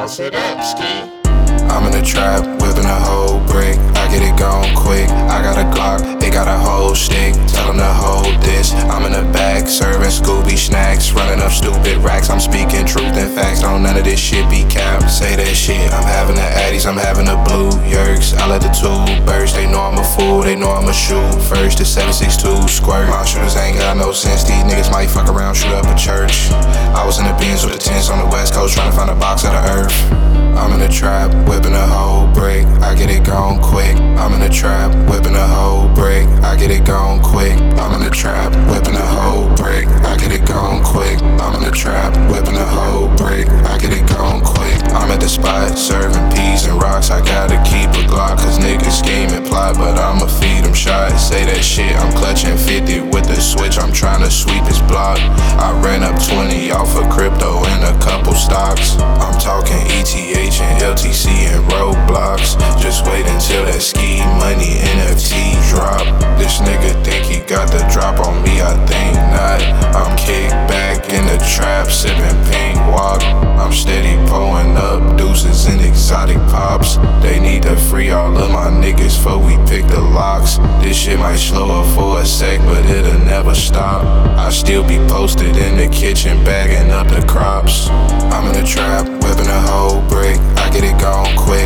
Bounce it up, ski. I'm in the trap, whipping a whole brick. I get it gone quick. I got a Glock, it got a whole stick. Tell them to hold this. I'm in the back, serving Scooby snacks, running up stupid racks. I'm speaking truth and facts. Don't none of this shit be capped. Say that shit. I'm having the Addies, I'm having the blue yerks. I let the two burst. They know I'm a fool, they know I'ma shoot first. The 7.62 squirt. My shooters ain't got no sense. These niggas might fuck around, shoot up a church. I was in the Benz with the tents on the west coast, trying to find a box of the earth. I'm in the trap, whipping a whole brick. I get it gone quick. I'm in the trap, whipping a whole brick. I get it gone quick. I'm in the trap, whipping a whole brick. I get it gone quick. I'm in the trap, whipping a whole brick. I get it gone quick. I'm at the spot, serving peas and rocks. I gotta keep a Glock, cause niggas scheme and plot, but I'ma feed them shots. Say that shit, I'm clutching 50 with the switch. I'm trying to sweep his block. I ran up 20 off of crypto and a couple stocks. I'm talking ETH and LTC and Roblox. Just wait until that ski money NFT drop. This nigga think he got the drop on me, I think not. I'm kicked back in the trap, sipping pink walk. I'm steady pulling up deuces and exotic pops. They need to free all of my niggas before we pick the locks. This shit might slow up for a sec, but it'll never stop. I still be posted in the kitchen, bagging up the crops. I'm in the trap, whipping a whole brick. I get it gone quick.